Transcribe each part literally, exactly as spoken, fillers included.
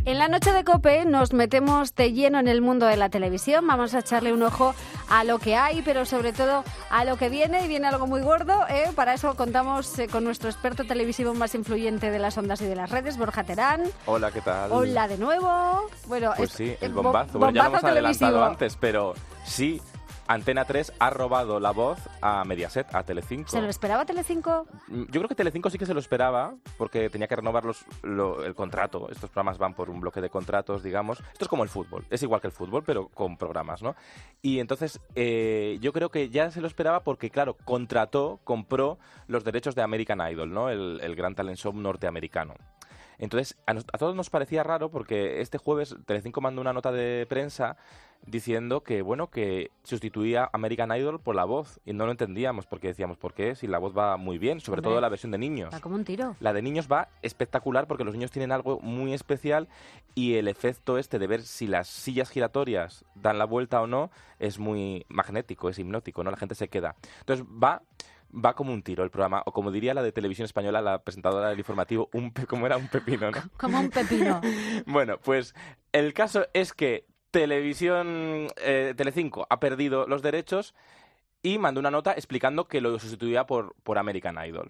En la noche de COPE nos metemos de lleno en el mundo de la televisión. Vamos a echarle un ojo a lo que hay, pero sobre todo a lo que viene, y viene algo muy gordo, ¿eh? Para eso contamos eh, con nuestro experto televisivo más influyente de las ondas y de las redes, Borja Terán. Hola, ¿qué tal? Hola de nuevo. Bueno, pues es, sí, el bo- bombazo. Bueno, ya lo hemos adelantado antes, pero sí, Antena tres ha robado la voz a Mediaset, a Telecinco. ¿Se lo esperaba Telecinco? Yo creo que Telecinco sí que se lo esperaba, porque tenía que renovar los, lo, el contrato. Estos programas van por un bloque de contratos, digamos. Esto es como el fútbol, es igual que el fútbol, pero con programas, ¿no? Y entonces eh, yo creo que ya se lo esperaba porque, claro, contrató, compró los derechos de American Idol, ¿no? El, el gran talent show norteamericano. Entonces, a, nos, a todos nos parecía raro porque este jueves Telecinco mandó una nota de prensa diciendo que, bueno, que sustituía American Idol por La Voz. Y no lo entendíamos porque decíamos, ¿por qué? Si La Voz va muy bien, sobre Hombre, todo la versión de niños. Va como un tiro. La de niños va espectacular porque los niños tienen algo muy especial y el efecto este de ver si las sillas giratorias dan la vuelta o no es muy magnético, es hipnótico, ¿no? La gente se queda. Entonces va... Va como un tiro el programa, o como diría la de Televisión Española, la presentadora del informativo, un pe como era un pepino, ¿no? Como un pepino. Bueno, pues el caso es que Televisión, eh, Telecinco ha perdido los derechos y mandó una nota explicando que lo sustituía por, por American Idol.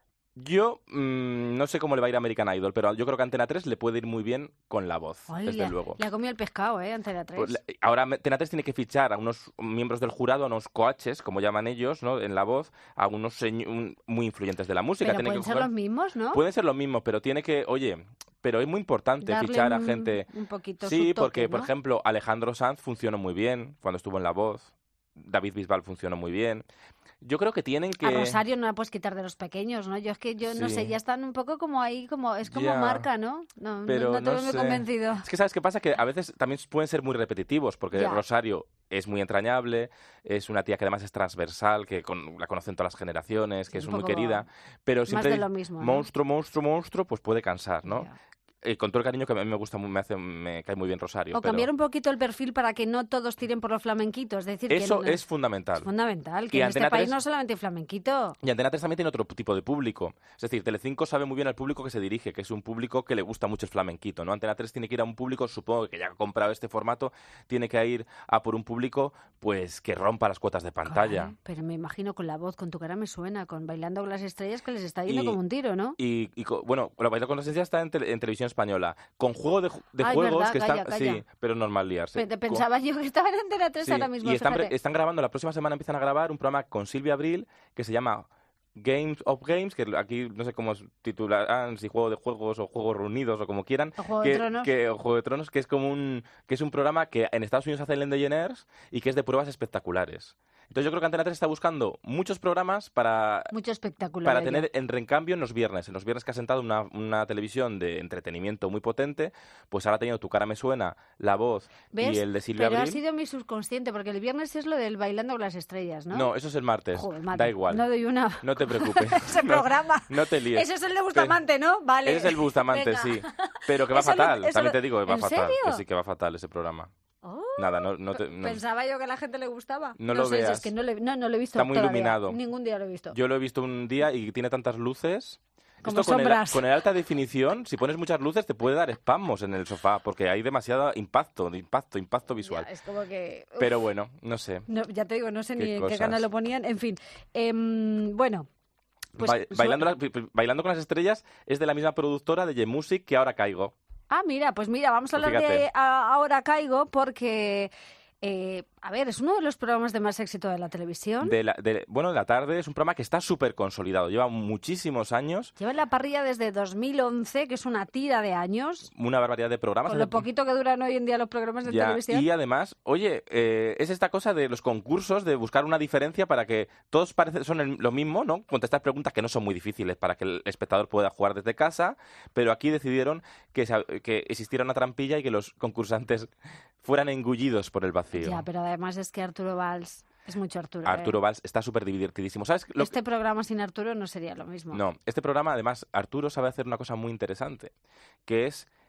Yo mmm, no sé cómo le va a ir a American Idol, pero yo creo que Antena tres le puede ir muy bien con La Voz, Ay, desde le, luego. Le ha comido el pescado, ¿eh? Antena tres. Pues, ahora Antena tres tiene que fichar a unos miembros del jurado, a unos coaches, como llaman ellos, ¿no? En La Voz, a unos un, muy influyentes de la música. Pero tiene pueden que ser jugar... los mismos, ¿no? Pueden ser los mismos, pero tiene que, oye, pero es muy importante Darle fichar un, a gente. Un poquito sí, su toque, porque, ¿no? por ejemplo, Alejandro Sanz funcionó muy bien cuando estuvo en La Voz. David Bisbal funcionó muy bien. Yo creo que tienen que... A Rosario no la puedes quitar de los pequeños, ¿no? Yo es que yo sí. no sé, ya están un poco como ahí, como es como ya. marca, ¿no? No, Pero no, no te no veo muy sé. convencido. Es que ¿sabes qué pasa? Que a veces también pueden ser muy repetitivos, porque ya. Rosario es muy entrañable, es una tía que además es transversal, que con, la conocen todas las generaciones, que sí, es muy querida, pero siempre más de lo mismo, ¿no? monstruo, monstruo, monstruo, pues puede cansar, ¿no? Ya. Eh, con todo el cariño que a mí me gusta, me hace, me cae muy bien Rosario. O pero... cambiar un poquito el perfil para que no todos tiren por los flamenquitos. Es decir, Eso que no, es fundamental. Es fundamental, que y en Antena este país tres... no solamente hay flamenquito. Y Antena tres también tiene otro tipo de público. Es decir, Telecinco sabe muy bien al público que se dirige, que es un público que le gusta mucho el flamenquito, ¿no? Antena tres tiene que ir a un público, supongo que ya ha comprado este formato, tiene que ir a por un público pues que rompa las cuotas de pantalla. Caray, pero me imagino con La Voz, con Tu cara me suena, con Bailando con las estrellas, que les está yendo Y, como un tiro, ¿no? Y, y bueno, la Bailando con las estrellas está en, tele, en Televisión Española. Con juego de, de Ay, juegos verdad, que calla, están... calla. Sí, pero es normal liarse. Pero pensaba con... yo que estaban en Antena tres sí, ahora mismo, y están, fíjate. están grabando, la próxima semana empiezan a grabar un programa con Silvia Abril que se llama Games of Games, que aquí no sé cómo titularán, si Juego de Juegos o Juegos Reunidos o como quieran. O Juego que, de Tronos. Que, o Juego de Tronos, que es como un, que es un programa que en Estados Unidos hace Ellen DeGeneres y que es de pruebas espectaculares. Entonces yo creo que Antena tres está buscando muchos programas para, Mucho espectáculo para tener en recambio en los viernes. En los viernes que ha sentado una, una televisión de entretenimiento muy potente, pues ahora ha tenido Tu cara me suena, La Voz ¿Ves? y el de Silvia Pero Abril. ha sido mi subconsciente, porque el viernes es lo del Bailando con las estrellas, ¿no? No, eso es el martes. Joder, madre, da igual. No doy una... No te preocupes. Ese programa. No, no te líes. Ese es el de Bustamante, ¿no? Vale. Ese es el Bustamante, Venga. sí. Pero que va Eso fatal. lo, eso También lo... te digo que va ¿En fatal. serio? Que sí que va fatal ese programa. Oh, Nada, no, no te... No. Pensaba yo que a la gente le gustaba. No, no lo sé, veas. Si es que no, le, no, no lo he visto Está muy todavía. iluminado. Ningún día lo he visto. Yo lo he visto un día y tiene tantas luces... Como Esto con el, sombras. con el alta definición, si pones muchas luces, te puede dar espasmos en el sofá, porque hay demasiado impacto, impacto, impacto visual. Ya, es como que... Uf. Pero bueno, no sé. No, ya te digo, no sé Qué ni en cosas. qué canal lo ponían. En fin, eh, bueno... Pues, Ba bailando, la, bailando con las estrellas es de la misma productora de G-Music que Ahora Caigo. Ah, mira, pues mira, vamos a hablar Fíjate. de a, Ahora Caigo porque... Eh, a ver, es uno de los programas de más éxito de la televisión. De la, de, bueno, de la tarde es un programa que está súper consolidado. Lleva muchísimos años. Lleva en la parrilla desde dos mil once, que es una tira de años. Una barbaridad de programas. Con lo poquito que duran hoy en día los programas de ya, televisión. Y además, oye, eh, es esta cosa de los concursos, de buscar una diferencia para que todos parecen, son el, lo mismo, ¿no? Contestar preguntas que no son muy difíciles para que el espectador pueda jugar desde casa, pero aquí decidieron que, que existiera una trampilla y que los concursantes fueran engullidos por el vacío. Ya, pero además es que Arturo Valls es mucho Arturo. Arturo ¿eh? Valls está súper divertidísimo. ¿Sabes? Lo este que... programa sin Arturo no sería lo mismo. No, este programa, además, Arturo sabe hacer una cosa muy interesante, que es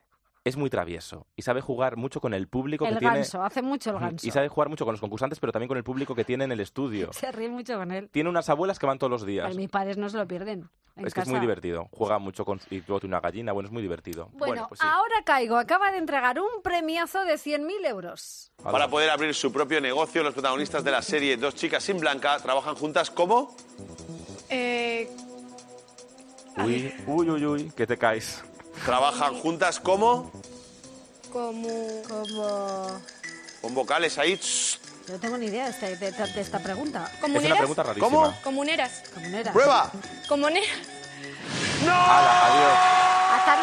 es muy travieso y sabe jugar mucho con el público el que tiene. El ganso, hace mucho el ganso. Y sabe jugar mucho con los concursantes, pero también con el público que tiene en el estudio. Se ríe mucho con él. Tiene unas abuelas que van todos los días. Pero mis padres no se lo pierden. En es que casa. es muy divertido. Juega mucho con... Y luego tiene una gallina. Bueno, es muy divertido. Bueno, bueno pues sí. ahora Caigo acaba de entregar un premiazo de cien mil euros. Para poder abrir su propio negocio, los protagonistas de la serie Dos chicas sin blanca trabajan juntas ¿cómo? Eh... Uy, uy, uy, uy, que te caes. Trabajan juntas ¿cómo? Como... Como... Con vocales ahí. No tengo ni idea de esta, de, de esta pregunta. Es ¿Comuneras? una pregunta rarísima. ¿Cómo? Comuneras. Comunera. ¡Prueba! Comuneras. ¡No! ¡Hala, adiós! ¡Hasta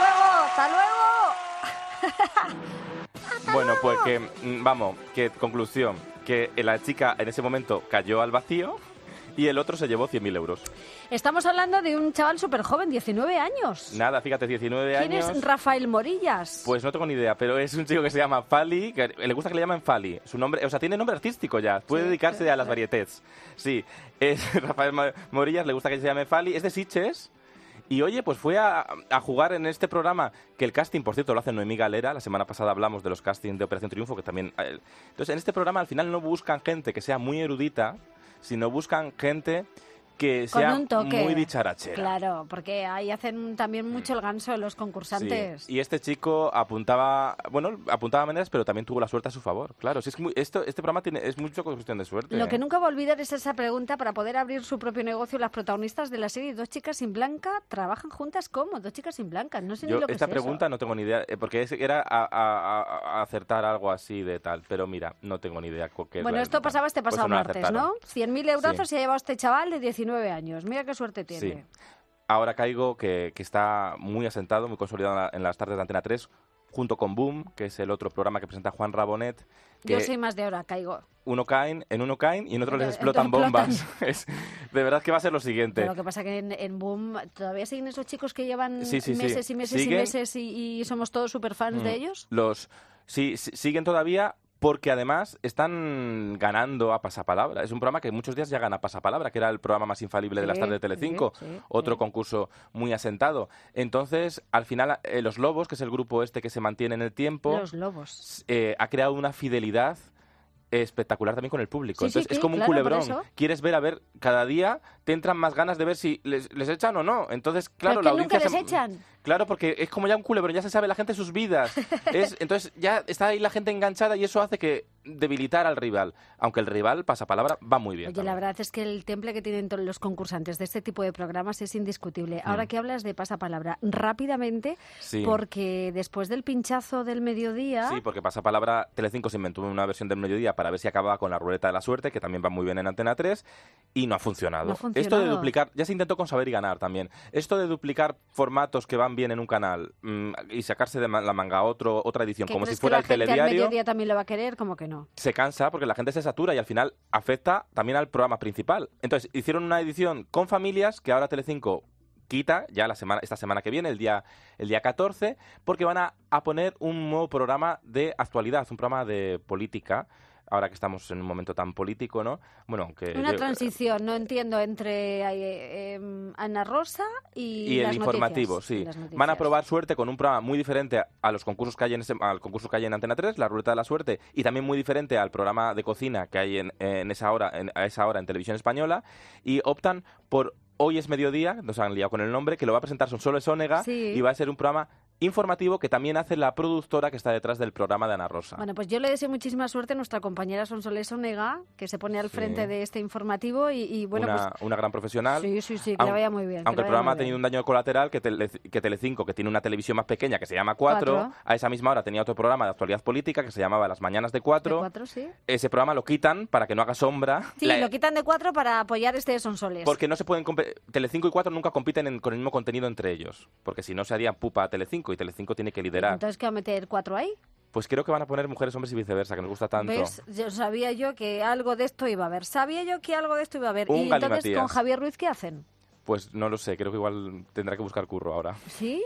luego! ¡Hasta luego! Bueno, pues que, mm, vamos, que conclusión, que la chica en ese momento cayó al vacío y el otro se llevó cien mil euros. Estamos hablando de un chaval súper joven, diecinueve años. Nada, fíjate, diecinueve ¿Quién años. es Rafael Morillas? Pues no tengo ni idea, pero es un chico que se llama Fali, que le gusta que le llamen Fali. Su nombre, o sea, tiene nombre artístico ya, puede Sí, dedicarse sí, a las sí. varietés. Sí, es Rafael Ma- Morillas, le gusta que se llame Fali, es de Sitges. Y oye, pues fue a, a jugar en este programa, que el casting, por cierto, lo hace Noemí Galera. La semana pasada hablamos de los castings de Operación Triunfo, que también... eh, Entonces, en este programa al final no buscan gente que sea muy erudita, sino buscan gente que Con sea un toque. muy dicharachera. Claro, porque ahí hacen también mucho el ganso de los concursantes. Sí. Y este chico apuntaba, bueno, apuntaba maneras, pero también tuvo la suerte a su favor. Claro, sí, es que muy- esto, este programa tiene, es mucho cuestión de suerte. Lo ¿eh? que nunca va a olvidar es esa pregunta para poder abrir su propio negocio. Las protagonistas de la serie Dos chicas sin blanca trabajan juntas ¿cómo? Dos chicas sin blanca. No sé Yo ni lo que esta es pregunta eso. no tengo ni idea, eh, porque es- era a, a- a- a acertar algo así de tal, pero mira, no tengo ni idea. co- qué es Bueno, la- esto pasaba este pues pasado no la martes, acertaron. ¿no? cien mil eurazos Sí. se ha llevado este chaval de diecinueve años. Mira qué suerte tiene. Sí. Ahora Caigo, que, que está muy asentado, muy consolidado en, la- en las tardes de Antena tres, junto con Boom, que es el otro programa que presenta Juan Rabonet. Que Yo soy más de hora, Caigo. uno caen, en uno caen y en otro les Otro- explotan otro explotan. bombas. Es, de verdad que va a ser lo siguiente. Pero lo que pasa que en, en Boom todavía siguen esos chicos que llevan Sí, sí, sí. meses y meses Siguen. y meses y, y somos todos super fans de Mm. ellos. Los sí, sí, siguen todavía porque además están ganando a pasapalabra. Es un programa que muchos días ya gana pasapalabra, que era el programa más infalible de las Sí, tardes de Telecinco, sí, sí, otro sí. concurso muy asentado. Entonces, al final, eh, Los Lobos, que es el grupo este que se mantiene en el tiempo, Los lobos. eh, ha creado una fidelidad espectacular también con el público. Sí, sí, Entonces, es sí, como un claro, por culebrón. eso. Quieres ver, a ver, cada día te entran más ganas de ver si les, les echan o no. Entonces, claro, ¿Pero la que nunca audiencia... les se- echan? Claro, porque es como ya un culebrón, ya se sabe la gente sus vidas. Es, entonces ya está ahí la gente enganchada y eso hace que debilitar al rival. Aunque el rival, pasapalabra, va muy bien. Oye, la también. verdad es que el temple que tienen todos los concursantes de este tipo de programas es indiscutible. Ahora que hablas de pasapalabra, rápidamente, Sí. porque después del pinchazo del mediodía... Sí, porque pasapalabra, Telecinco se inventó una versión del mediodía para ver si acababa con la ruleta de la suerte, que también va muy bien en Antena tres, y no ha funcionado. No ha Esto de funcionado. duplicar, ya se intentó con Saber y Ganar también. Esto de duplicar formatos que van bien en un canal mm, y sacarse de ma- la manga otro, otra edición, ¿Qué como crees si fuera que el la gente al telediario, mediodía también lo va a querer? Como que no. se cansa porque la gente se satura y al final afecta también al programa principal. Entonces, hicieron una edición con familias que ahora Telecinco quita ya la semana, esta semana que viene, el día, el día catorce, porque van a, a poner un nuevo programa de actualidad, un programa de política, ahora que estamos en un momento tan político, ¿no? Bueno, aunque... Una yo- transición, no entiendo, entre eh, eh, Ana Rosa y, y el las informativo, noticias. sí. Y las noticias. Van a probar suerte con un programa muy diferente a los concursos que hay en ese, al concurso que hay en Antena tres, la ruleta de la suerte, y también muy diferente al programa de cocina que hay en, en esa hora, en, a esa hora en Televisión Española, y optan por Hoy es Mediodía, nos han liado con el nombre, que lo va a presentar Sonsoles Onega, Sí. y va a ser un programa informativo que también hace la productora que está detrás del programa de Ana Rosa. Bueno, pues yo le deseo muchísima suerte a nuestra compañera Sonsoles Onega, que se pone al Sí. frente de este informativo y, y bueno, una, una gran profesional. pues... Sí, sí, sí, que Aun- le vaya muy bien. que Aunque le el vaya programa muy ha tenido bien. un daño colateral que, Tele, que Telecinco, que tiene una televisión más pequeña que se llama Cuatro, Cuatro. a esa misma hora tenía otro programa de actualidad política que se llamaba Las Mañanas de Cuatro. De cuatro, sí. Ese programa lo quitan para que no haga sombra. Sí, La- lo quitan de cuatro para apoyar este de Sonsoles. Porque no se pueden compe- Telecinco y Cuatro nunca compiten en- con el mismo contenido entre ellos. Porque si no se harían pupa a Telecinco y Telecinco tiene que liderar. Entonces, ¿qué va a meter cuatro ahí? Pues creo que van a poner mujeres, hombres y viceversa, que nos gusta tanto. ¿Ves? Yo sabía yo que algo de esto iba a haber. Sabía yo que algo de esto iba a haber. Un y entonces, galimatías. ¿con Javier Ruiz qué hacen? Pues no lo sé, creo que igual tendrá que buscar curro ahora. ¿Sí?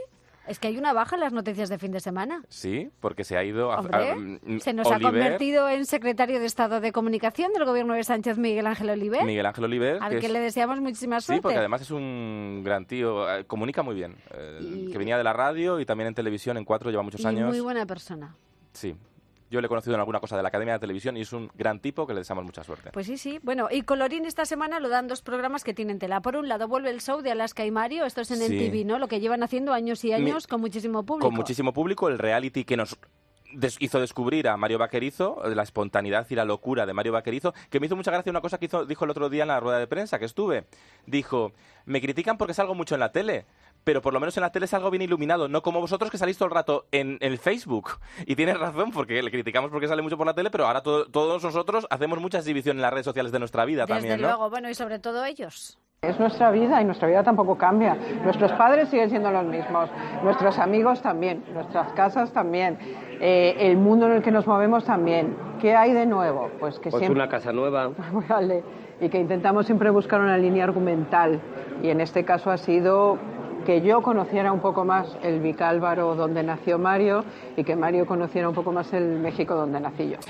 Es que hay una baja en las noticias de fin de semana. Sí, porque se ha ido... A, Hombre, a, a, se nos Oliver, ha convertido en secretario de Estado de Comunicación del gobierno de Sánchez, Miguel Ángel Oliver. Miguel Ángel Oliver. Al que, que es, le deseamos muchísima suerte. Sí, porque además es un gran tío, eh, comunica muy bien. Eh, y... Que venía de la radio y también en televisión, en Cuatro, lleva muchos y años. Muy buena persona. Sí. Yo le he conocido en alguna cosa de la Academia de Televisión y es un gran tipo que le deseamos mucha suerte. Pues sí, sí. Bueno, y Colorín esta semana lo dan dos programas que tienen tela. Por un lado, vuelve el show de Alaska y Mario. Esto es en sí. el T V, ¿no? Lo que llevan haciendo años y años Mi... con muchísimo público. Con muchísimo público. El reality que nos des- hizo descubrir a Mario Vaquerizo, la espontaneidad y la locura de Mario Vaquerizo, que me hizo mucha gracia una cosa que hizo, dijo el otro día en la rueda de prensa que estuve. Dijo, me critican porque salgo mucho en la tele, pero por lo menos en la tele salgo bien iluminado, no como vosotros que salís todo el rato en, en el Facebook. Y tienes razón, porque le criticamos porque sale mucho por la tele, pero ahora to- todos nosotros hacemos mucha exhibición en las redes sociales de nuestra vida Desde también, ¿no? luego, bueno, y sobre todo ellos. Es nuestra vida y nuestra vida tampoco cambia. Nuestros padres siguen siendo los mismos, nuestros amigos también, nuestras casas también, eh, el mundo en el que nos movemos también. ¿Qué hay de nuevo? Pues que pues siempre... una casa nueva. Vale. Y que intentamos siempre buscar una línea argumental. Y en este caso ha sido que yo conociera un poco más el Vicálvaro donde nació Mario y que Mario conociera un poco más el México donde nací yo.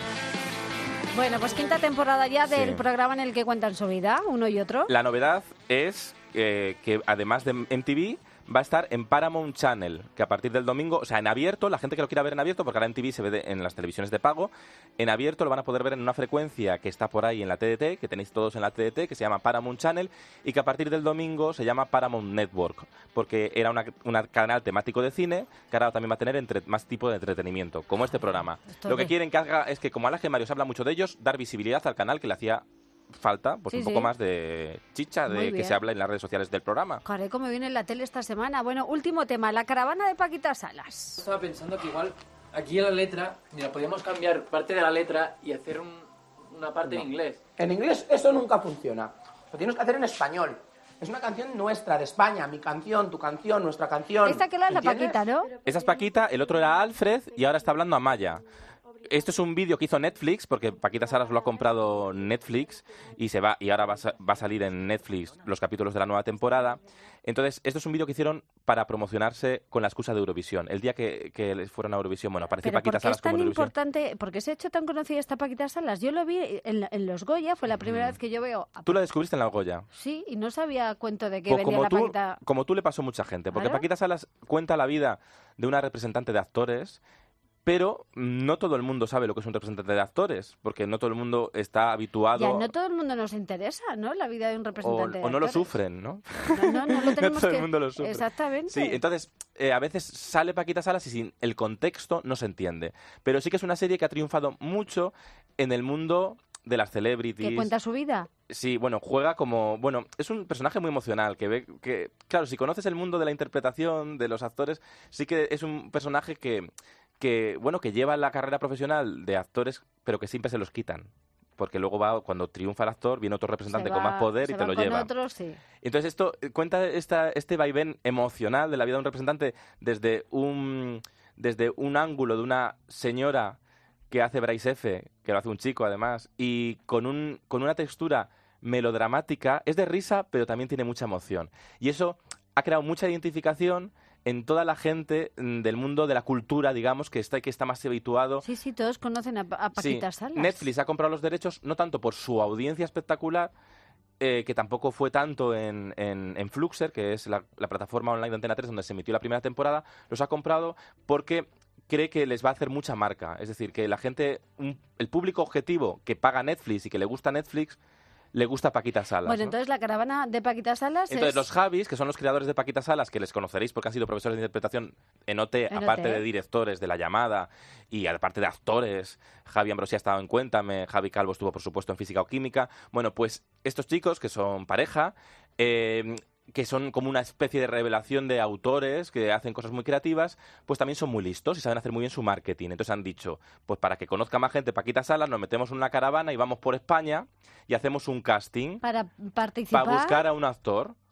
Bueno, pues quinta temporada ya del Sí. programa en el que cuentan su vida, uno y otro. La novedad es eh, que además de M T V va a estar en Paramount Channel, que a partir del domingo, o sea, en abierto, la gente que lo quiera ver en abierto, porque ahora en T V se ve de, en las televisiones de pago, en abierto lo van a poder ver en una frecuencia que está por ahí en la T D T, que tenéis todos en la T D T, que se llama Paramount Channel, y que a partir del domingo se llama Paramount Network, porque era una, una canal temático de cine, que ahora también va a tener entre, más tipo de entretenimiento, como este programa. Esto Lo que de- quieren que haga es que, como Alaska y Mario se habla mucho de ellos, dar visibilidad al canal que le hacía falta, pues Sí, un poco sí. más de chicha, Muy de que bien. se habla en las redes sociales del programa. Caray, cómo viene en la tele esta semana. Bueno, último tema, la caravana de Paquita Salas. Estaba pensando que igual aquí en la letra, mira, podríamos cambiar parte de la letra y hacer un- una parte en inglés. En inglés eso nunca funciona. Lo tienes que hacer en español. Es una canción nuestra, de España. Mi canción, tu canción, nuestra canción. Esta que la es la ¿Entiendes? Paquita, ¿no? Esa es Paquita, el otro era Alfred y ahora está hablando a Maya. Esto es un vídeo que hizo Netflix, porque Paquita Salas lo ha comprado Netflix y se va y ahora va a, sa- va a salir en Netflix los capítulos de la nueva temporada. Entonces, esto es un vídeo que hicieron para promocionarse con la excusa de Eurovisión. El día que, que les fueron a Eurovisión, bueno, apareció Pero Paquita ¿por qué Salas es tan como en Eurovisión. importante? ¿Por qué se ha hecho tan conocida esta Paquita Salas? Yo lo vi en, en los Goya, fue la primera vez que yo veo... a- Tú la descubriste en la Goya. Sí, y no sabía cuento de que Pues venía como la tú, Paquita... como tú le pasó a mucha gente, porque Claro. Paquita Salas cuenta la vida de una representante de actores, pero no todo el mundo sabe lo que es un representante de actores, porque no todo el mundo está habituado Ya, no todo el mundo nos interesa, ¿no? La vida de un o, representante de o no lo actores. sufren, ¿no? No, no, no lo tenemos todo que... el mundo lo sufre. Exactamente. Sí, entonces eh, a veces sale Paquita Salas y sin el contexto no se entiende. Pero sí que es una serie que ha triunfado mucho en el mundo de las celebrities. ¿Que cuenta su vida? Sí, bueno, juega como... Bueno, es un personaje muy emocional, que ve que... Claro, si conoces el mundo de la interpretación, de los actores, sí que es un personaje que, que bueno, que lleva la carrera profesional de actores, pero que siempre se los quitan. Porque luego va, cuando triunfa el actor, viene otro representante Se con va- más poder se y te van lo con lleva. otros, sí. Entonces esto eh, cuenta esta, este vaivén emocional de la vida de un representante desde un, desde un ángulo de una señora que hace Bryce F., que lo hace un chico además, y con, un, con una textura melodramática. Es de risa, pero también tiene mucha emoción. Y eso ha creado mucha identificación en toda la gente mm, del mundo de la cultura, digamos, que está, que está más habituado. Sí, sí, todos conocen a, a Paquita Sí, Salas. Netflix ha comprado los derechos no tanto por su audiencia espectacular, eh, que tampoco fue tanto en, en, en Fluxer, que es la, la plataforma online de Antena tres donde se emitió la primera temporada, los ha comprado porque cree que les va a hacer mucha marca. Es decir, que la gente, un- el público objetivo que paga Netflix y que le gusta Netflix, le gusta Paquita Salas. Bueno, ¿no? entonces la caravana de Paquita Salas Entonces, es... los Javis, que son los creadores de Paquita Salas, que les conoceréis porque han sido profesores de interpretación en O T, En aparte O T. de directores de La Llamada y aparte de actores. Javi Ambrosía ha estado en Cuéntame, Javi Calvo estuvo, por supuesto, en Física o Química. Bueno, pues estos chicos, que son pareja, eh, que son como una especie de revelación de autores que hacen cosas muy creativas, pues también son muy listos y saben hacer muy bien su marketing. Entonces han dicho, pues para que conozca más gente Paquita Salas, nos metemos en una caravana y vamos por España y hacemos un casting Para participar... para buscar a un actor.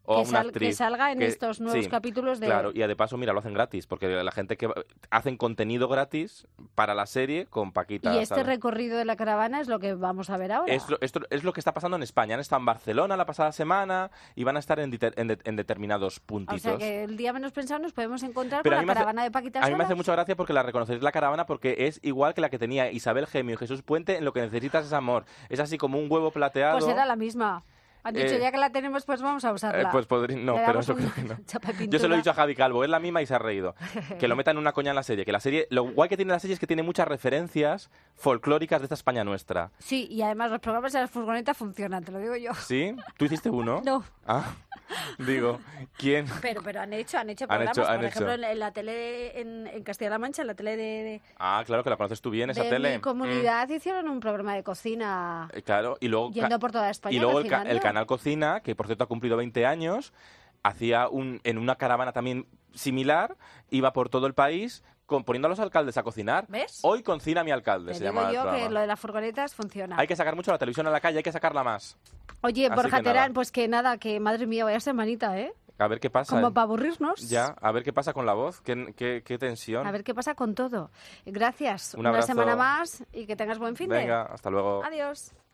O que, una sal, actriz que salga en que- estos nuevos sí, capítulos de... Claro, y de paso, mira, lo hacen gratis, porque la gente que va- hacen contenido gratis para la serie con Paquita. Y este ¿sabes? recorrido de la caravana es lo que vamos a ver ahora. Es lo, esto es lo que está pasando en España. Han estado en Barcelona la pasada semana y van a estar en, diter- en, de- en determinados O puntitos. sea que el día menos pensado nos podemos encontrar Pero con a la mí me hace- caravana de Paquita A mí me sola. hace mucha gracia porque la reconoceréis la caravana porque es igual que la que tenía Isabel Gemio y Jesús Puente en Lo que necesitas es amor. Es así como un huevo plateado. Pues era la misma. Han dicho, Eh, ya que la tenemos, pues vamos a usarla. Eh, pues podría... No, Le pero damos eso un creo que no. chapa de Yo se lo pintura. he dicho a Javi Calvo, es la misma y se ha reído. Que lo metan una coña en la serie. Que la serie, lo guay que tiene la serie es que tiene muchas referencias folclóricas de esta España nuestra. Sí, y además los programas de las furgonetas funcionan, te lo digo yo. ¿Sí? ¿Tú hiciste uno? No. Ah, digo, ¿quién? Pero, pero han hecho, han hecho Han programas, hecho- han por ejemplo, hecho. en la tele de- en, en Castilla-La Mancha, en la tele de, de, Ah, claro, que la conoces tú bien, esa de tele. mi comunidad, hicieron un programa de cocina Mm, eh, claro, y luego... yendo ca- por toda España Y luego el, ca- cocinando. el canal Cocina, que por cierto ha cumplido veinte años, hacía un, en una caravana también similar, iba por todo el país con, poniendo a los alcaldes a cocinar. ¿Ves? Hoy cocina mi alcalde, Te se digo llama el yo que programa. lo de las furgonetas funciona. Hay que sacar mucho la televisión a la calle, hay que sacarla más. Oye, Así Borja que nada. Terán, pues que nada, que madre mía, vaya semanita, ¿eh? A ver qué pasa. Como ¿eh? para aburrirnos. Ya, a ver qué pasa con la voz, qué, qué, qué tensión. A ver qué pasa con todo. Gracias. Un Una abrazo. semana más y que tengas buen fin de. Venga, hasta luego. Adiós.